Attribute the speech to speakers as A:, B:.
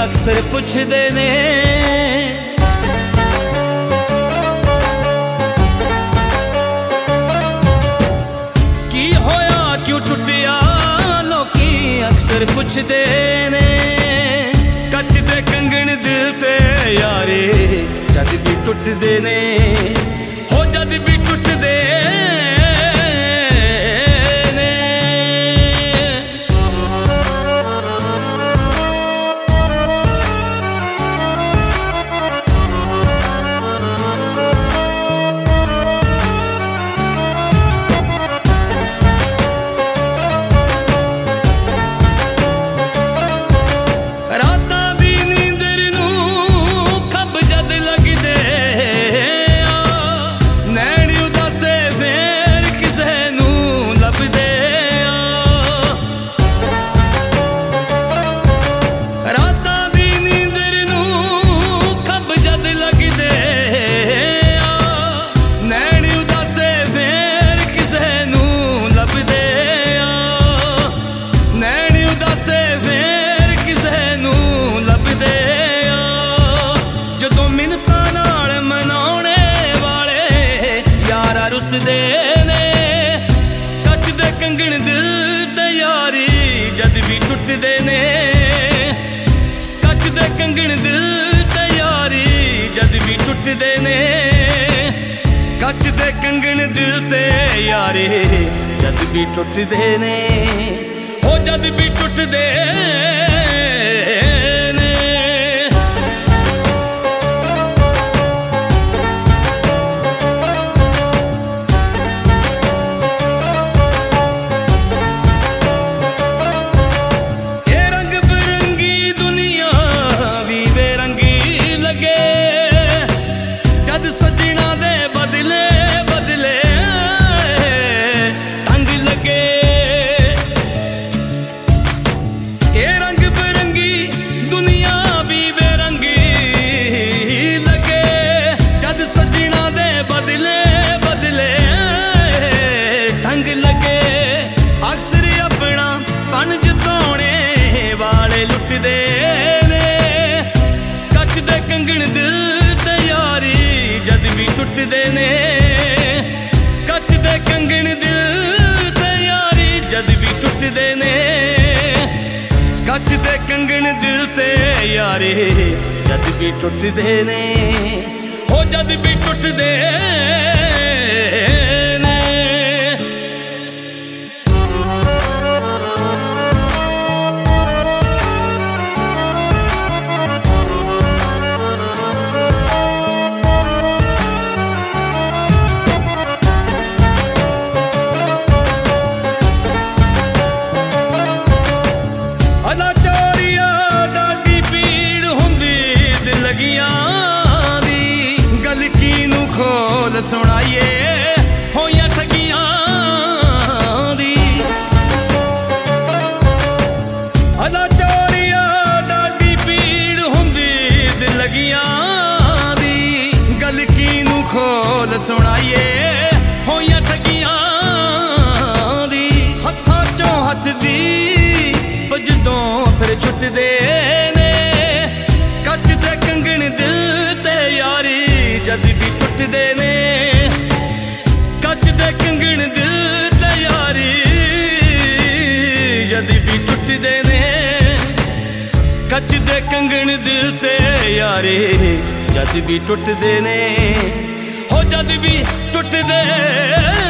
A: अक्सर पुछदे ने की होया क्यों टुटिया लोकी अक्सर पुछदे ने कच दे कंगन दिल ते यारे जद भी टुटदे ने हो जद भी टुटदे रुसदे ने कच दे कंगन दिल ते यारी जद भी टुटदे ने कच दे कंगन दिल ते यारी जद भी टुटदे ने कच दे कंगन दिल ते यारी जद भी टुटदे ने हो जद भी टुटदे टुटदे ने कच दे कंगन दिल ते यारी जद भी टुटदे ने कच दे कंगन दिल ते यारी जद भी टुटदे ने हो जद भी टुटदे सुनाइए होया ठगियां दी अला चोरिया डाडी पीड़ हुंदी दिल लगियां दी गल कीनू खोल सुनाइए होया ठगियां दी हत्थां चों हथ दी वजदों फिर छुटदे ने कच दे कंगन दिल ते यारी जद भी टुटदे ने कच दे कंगन दिल ते यारी जद भी टुटदे ने कच दे कंगन दिल ते यारी जद भी टुटदे ने हो जद भी टुटदे